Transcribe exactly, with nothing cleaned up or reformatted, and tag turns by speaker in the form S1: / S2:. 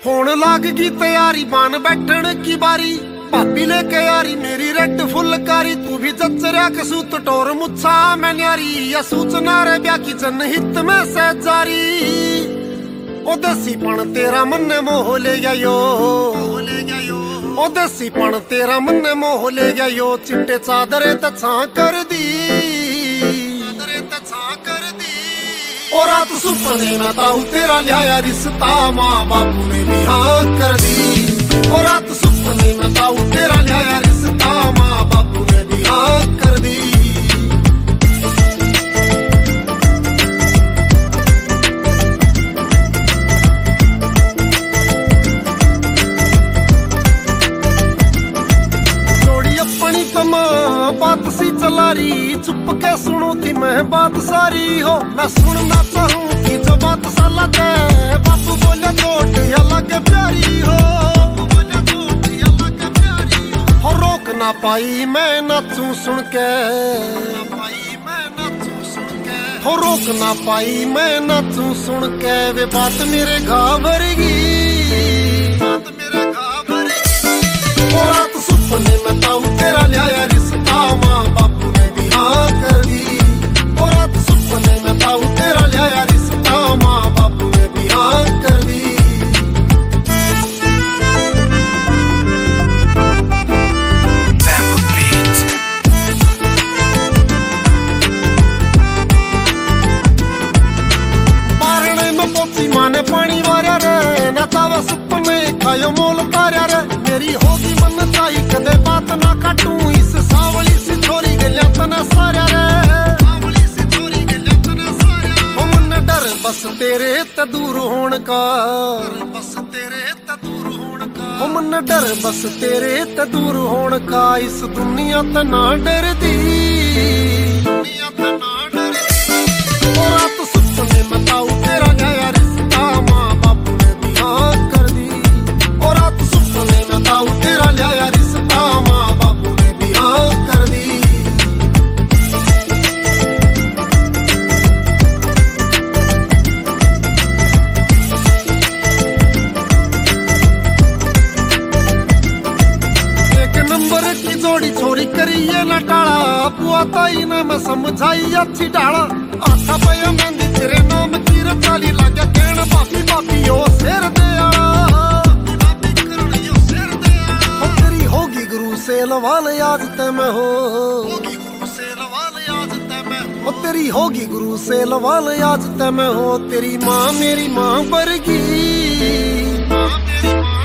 S1: होन लाग गई तैयारी बान बैठन की बारी, भाभी लेके यारी मेरी रेड फुलकारी। तू भी जचरिया के सूत टोर मुच्छा मैं न्यारी, या सूचना रे ब्याह की जनहित में से जारी। ओ देसीपन तेरा मन मोह ले गया यो, ओ देसीपन तेरा मन मोह ले गया यो। चिट्टे चादरे तछा कर दी, और रात सुपने में ताऊ तेरा लिया रिश्ता, माँ बापू ने भी हाँ कर दी। और रात सुपने में ताऊ तेरा लिया रिश्ता, माँ बापू ने भी हाँ कर दी। जोड़ी अपनी तमा बात सी चला रही, चुप के सुनू थी मैं बात सारी हो। मैं सुनना चाहूँ कि जो बात साला दे, बापू बोले चोट अलग प्यारी हो, बोले चोट अलग प्यारी हो। रोक ना पाई मैं नाचूं सुन के, हो रोक ना पाई मैं नाचूं सुन के। वे बात मेरे घाबरेगी, बात मेरे घाबरेगी। और रात सुपने में ताऊ तेरा लिया रिश्ता, माँ बापू ने भी हाँ कर दी। और रात सुपने में ताऊ तेरा लिया रिश्ता, माँ बापू ने भी हाँ कर दी। मारने में पोती माँ ने पानी मारा रे, नचावा सुपने खायो मोल तारा रे। मेरी होगी मन चाही कदे बात ना काटूं, इस सावली सी छोरी गलिया तना सारा रे, सावली सी छोरी गलिया तना सारा। ओ मन डर बस तेरे ते दूर होने का, बस तेरे ते दूर होने का। ओ मन डर बस तेरे ते दूर होने का, इस दुनिया ते ना डर दी, दुनिया ते ना डर दी। ओ रात सुपने में ताऊ तेरा गया रिश्ता, माँ बापू ने भी हाँ कर दी। ओ रात सुपने में ताऊ तेरा लिया रिश्ता, माँ बापू ने भी हाँ कर दी। एक नंबर की जोड़ी छोरी करी ये लटाड़ा, बुआ ताई ने मैं समझाई अच्छी डाला। आथा पाया मेहंदी तेरे नाम की रचाली, लगे कहना बापी बापी ओ शेर दे आला, बापी करण यो शेर दे आला। तेरी होगी गुरु से लवाल याद ते मैं हो, होगी गुरु से लवाल याद ते मैं हो। तेरी होगी गुरु से लवाल याद ते मैं हो। तेरी माँ मेरी माँ वर्गी, माँ मेरी माँ